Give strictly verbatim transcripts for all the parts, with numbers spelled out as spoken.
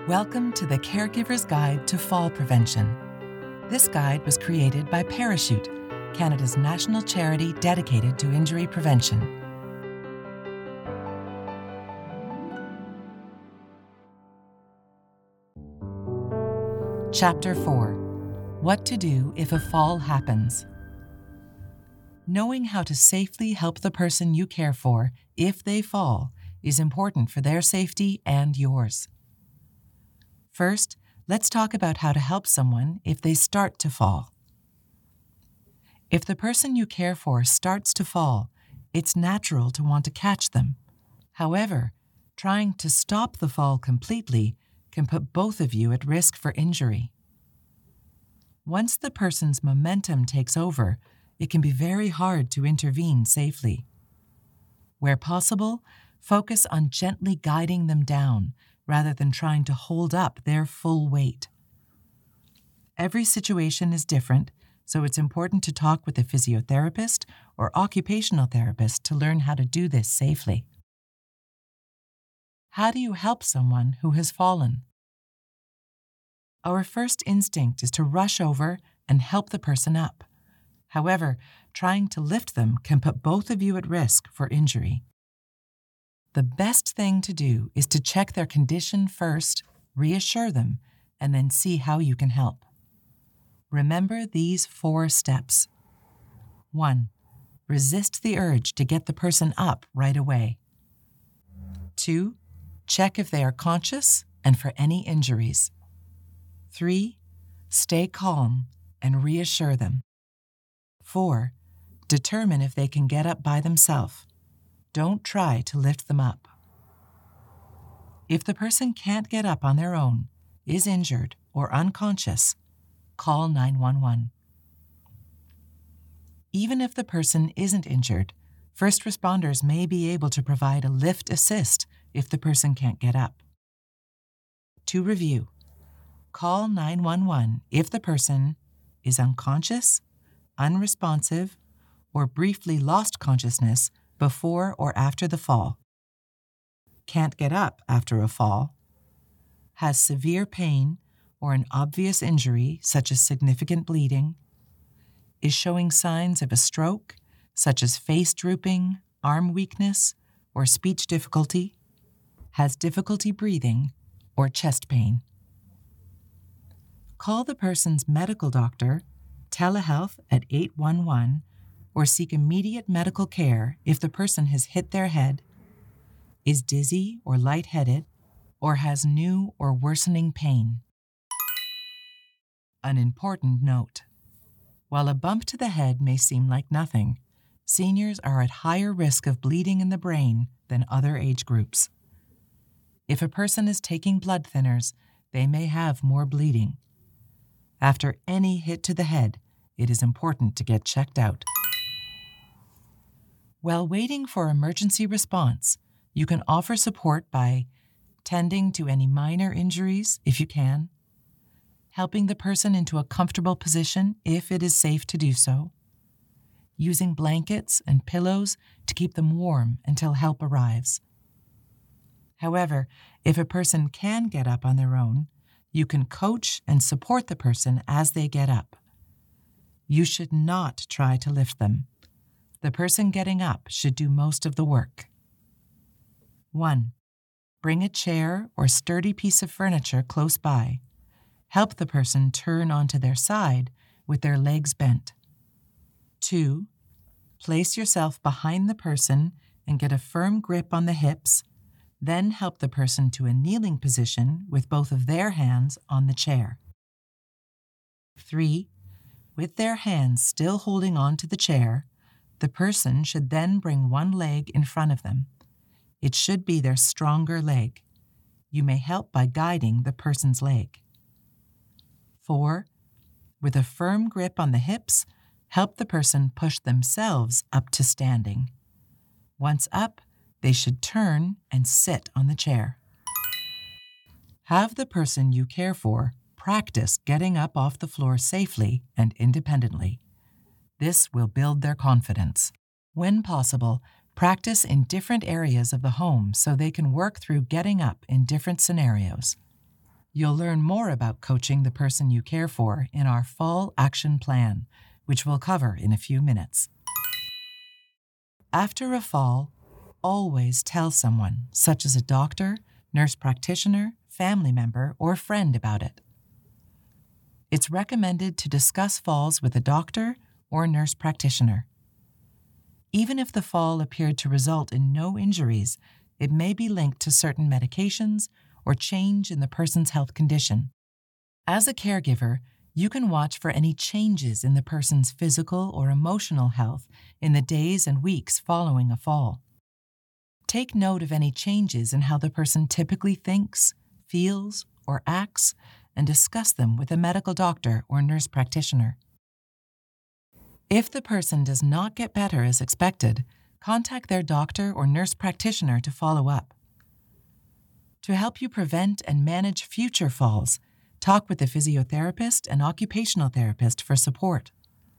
Welcome to the Caregiver's Guide to Fall Prevention. This guide was created by Parachute, Canada's national charity dedicated to injury prevention. Chapter four. What to do if a fall happens. Knowing how to safely help the person you care for if they fall is important for their safety and yours. First, let's talk about how to help someone if they start to fall. If the person you care for starts to fall, it's natural to want to catch them. However, trying to stop the fall completely can put both of you at risk for injury. Once the person's momentum takes over, it can be very hard to intervene safely. Where possible, focus on gently guiding them down rather than trying to hold up their full weight. Every situation is different, so it's important to talk with a physiotherapist or occupational therapist to learn how to do this safely. How do you help someone who has fallen? Our first instinct is to rush over and help the person up. However, trying to lift them can put both of you at risk for injury. The best thing to do is to check their condition first, reassure them, and then see how you can help. Remember these four steps. One, resist the urge to get the person up right away. Two, check if they are conscious and for any injuries. Three, stay calm and reassure them. Four, determine if they can get up by themselves. Don't try to lift them up. If the person can't get up on their own, is injured, or unconscious, call nine one one. Even if the person isn't injured, first responders may be able to provide a lift assist if the person can't get up. To review, call nine one one if the person is unconscious, unresponsive, or briefly lost consciousness before or after the fall, can't get up after a fall, has severe pain or an obvious injury such as significant bleeding, is showing signs of a stroke such as face drooping, arm weakness, or speech difficulty, has difficulty breathing, or chest pain. Call the person's medical doctor, telehealth at eight one one, or seek immediate medical care if the person has hit their head, is dizzy or lightheaded, or has new or worsening pain. An important note. While a bump to the head may seem like nothing, seniors are at higher risk of bleeding in the brain than other age groups. If a person is taking blood thinners, they may have more bleeding. After any hit to the head, it is important to get checked out. While waiting for emergency response, you can offer support by tending to any minor injuries if you can, helping the person into a comfortable position if it is safe to do so, using blankets and pillows to keep them warm until help arrives. However, if a person can get up on their own, you can coach and support the person as they get up. You should not try to lift them. The person getting up should do most of the work. One, bring a chair or sturdy piece of furniture close by. Help the person turn onto their side with their legs bent. Two, place yourself behind the person and get a firm grip on the hips, then help the person to a kneeling position with both of their hands on the chair. Three, with their hands still holding on to the chair, the person should then bring one leg in front of them. It should be their stronger leg. You may help by guiding the person's leg. Four, with a firm grip on the hips, help the person push themselves up to standing. Once up, they should turn and sit on the chair. Have the person you care for practice getting up off the floor safely and independently. This will build their confidence. When possible, practice in different areas of the home so they can work through getting up in different scenarios. You'll learn more about coaching the person you care for in our Fall Action Plan, which we'll cover in a few minutes. After a fall, always tell someone, such as a doctor, nurse practitioner, family member, or friend about it. It's recommended to discuss falls with a doctor or nurse practitioner. Even if the fall appeared to result in no injuries, it may be linked to certain medications or change in the person's health condition. As a caregiver, you can watch for any changes in the person's physical or emotional health in the days and weeks following a fall. Take note of any changes in how the person typically thinks, feels, or acts, and discuss them with a medical doctor or nurse practitioner. If the person does not get better as expected, contact their doctor or nurse practitioner to follow up. To help you prevent and manage future falls, talk with a physiotherapist and occupational therapist for support.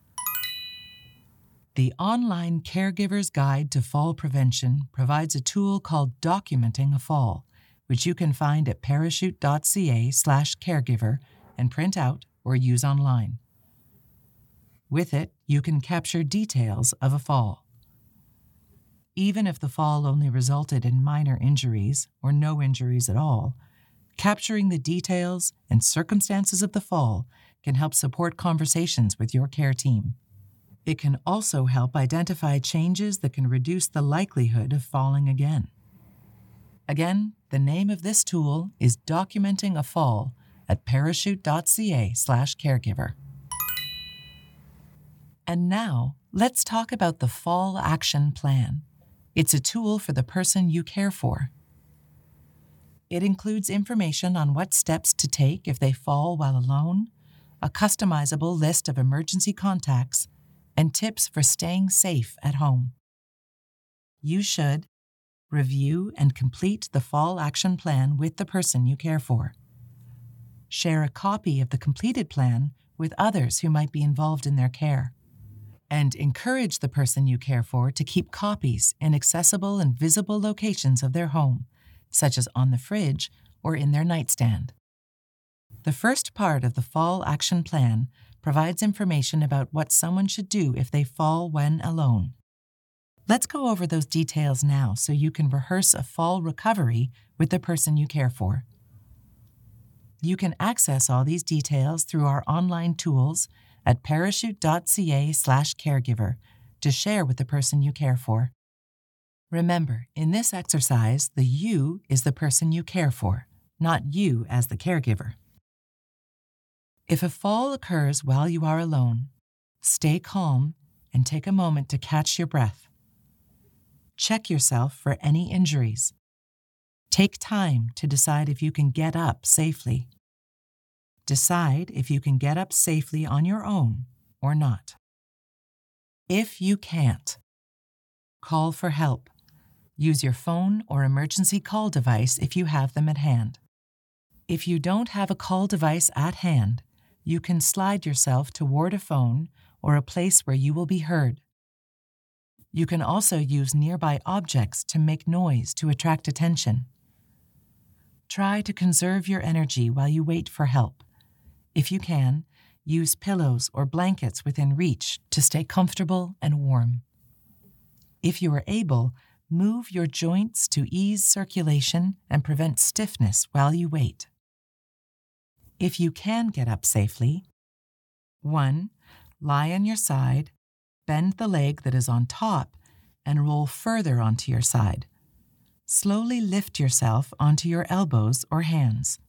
The online Caregiver's Guide to Fall Prevention provides a tool called Documenting a Fall, which you can find at parachute.ca slash caregiver and print out or use online. With it, you can capture details of a fall. Even if the fall only resulted in minor injuries or no injuries at all, capturing the details and circumstances of the fall can help support conversations with your care team. It can also help identify changes that can reduce the likelihood of falling again. Again, the name of this tool is Documenting a Fall at parachute.ca slash caregiver. And now, let's talk about the Fall Action Plan. It's a tool for the person you care for. It includes information on what steps to take if they fall while alone, a customizable list of emergency contacts, and tips for staying safe at home. You should review and complete the Fall Action Plan with the person you care for. Share a copy of the completed plan with others who might be involved in their care. And encourage the person you care for to keep copies in accessible and visible locations of their home, such as on the fridge or in their nightstand. The first part of the Fall Action Plan provides information about what someone should do if they fall when alone. Let's go over those details now so you can rehearse a fall recovery with the person you care for. You can access all these details through our online tools at parachute.ca slash caregiver to share with the person you care for. Remember, in this exercise, the you is the person you care for, not you as the caregiver. If a fall occurs while you are alone, stay calm and take a moment to catch your breath. Check yourself for any injuries. Take time to decide if you can get up safely. Decide if you can get up safely on your own or not. If you can't, call for help. Use your phone or emergency call device if you have them at hand. If you don't have a call device at hand, you can slide yourself toward a phone or a place where you will be heard. You can also use nearby objects to make noise to attract attention. Try to conserve your energy while you wait for help. If you can, use pillows or blankets within reach to stay comfortable and warm. If you are able, move your joints to ease circulation and prevent stiffness while you wait. If you can get up safely, one, lie on your side, bend the leg that is on top, and roll further onto your side. Slowly lift yourself onto your elbows or hands.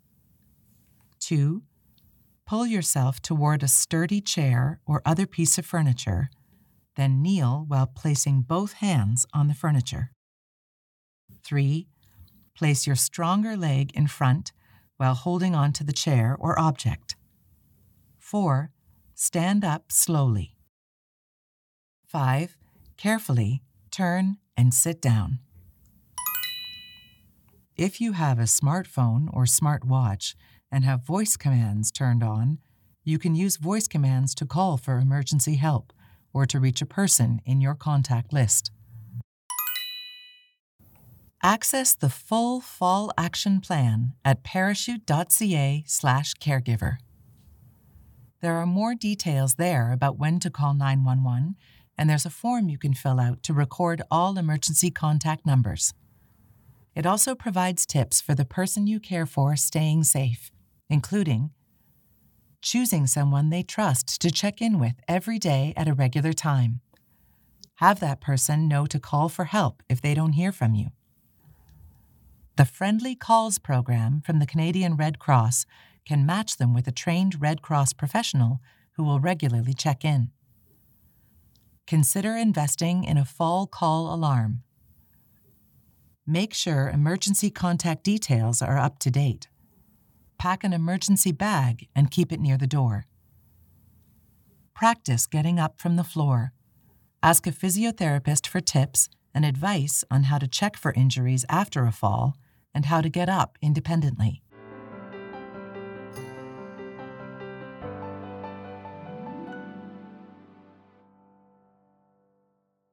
Two, pull yourself toward a sturdy chair or other piece of furniture, then kneel while placing both hands on the furniture. Three, place your stronger leg in front while holding on to the chair or object. Four, stand up slowly. Five, carefully turn and sit down. If you have a smartphone or smartwatch and have voice commands turned on, you can use voice commands to call for emergency help or to reach a person in your contact list. Access the full fall action plan at parachute.ca slash caregiver. There are more details there about when to call nine one one, and there's a form you can fill out to record all emergency contact numbers. It also provides tips for the person you care for staying safe, including choosing someone they trust to check in with every day at a regular time. Have that person know to call for help if they don't hear from you. The Friendly Calls program from the Canadian Red Cross can match them with a trained Red Cross professional who will regularly check in. Consider investing in a fall call alarm. Make sure emergency contact details are up to date. Pack an emergency bag and keep it near the door. Practice getting up from the floor. Ask a physiotherapist for tips and advice on how to check for injuries after a fall and how to get up independently.